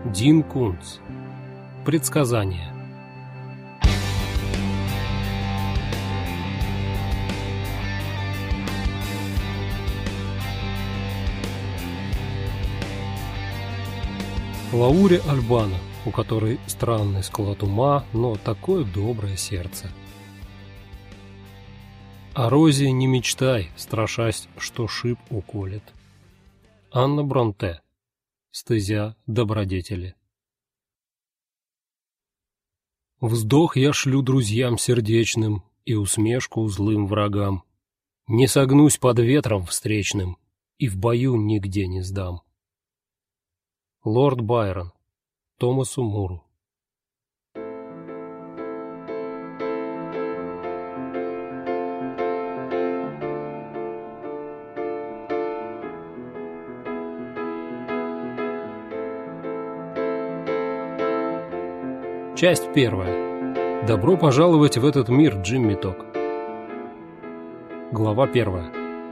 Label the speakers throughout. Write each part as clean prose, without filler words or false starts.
Speaker 1: Дин Кунц. Предсказание. Лауре Альбана, у которой странный склад ума, но такое доброе сердце. О розе не мечтай, страшась, что шип уколет. Анна Бронте. Стезя добродетели. Вздох я шлю друзьям сердечным и усмешку злым врагам. Не согнусь под ветром встречным и в бою нигде не сдам. Лорд Байрон. Томасу Муру. Часть первая. Добро пожаловать в этот мир, Джимми Ток. Глава первая.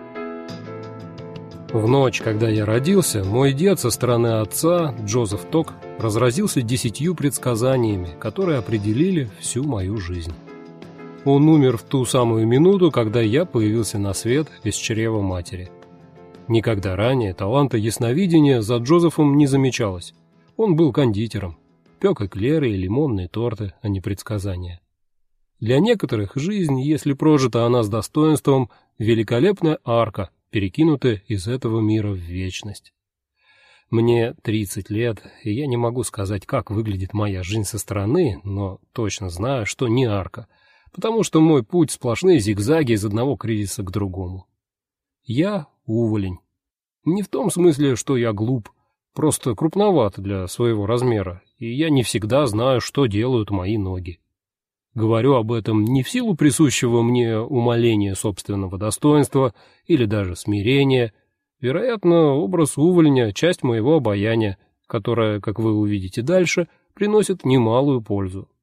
Speaker 1: В ночь, когда я родился, мой дед со стороны отца, Джозеф Ток, разразился 10 предсказаниями, которые определили всю мою жизнь. Он умер в ту самую минуту, когда я появился на свет из чрева матери. Никогда ранее таланта ясновидения за Джозефом не замечалось. Он был кондитером. Пек эклеры и лимонные торты, а не предсказания. Для некоторых жизнь, если прожита она с достоинством, великолепная арка, перекинутая из этого мира в вечность. Мне 30 лет, и я не могу сказать, как выглядит моя жизнь со стороны, но точно знаю, что не арка, потому что мой путь сплошные зигзаги из одного кризиса к другому. Я уволень. Не в том смысле, что я глуп, просто крупноват для своего размера, и я не всегда знаю, что делают мои ноги. Говорю об этом не в силу присущего мне умаления собственного достоинства или даже смирения. Вероятно, образ увольня — часть моего обаяния, которая, как вы увидите дальше, приносит немалую пользу.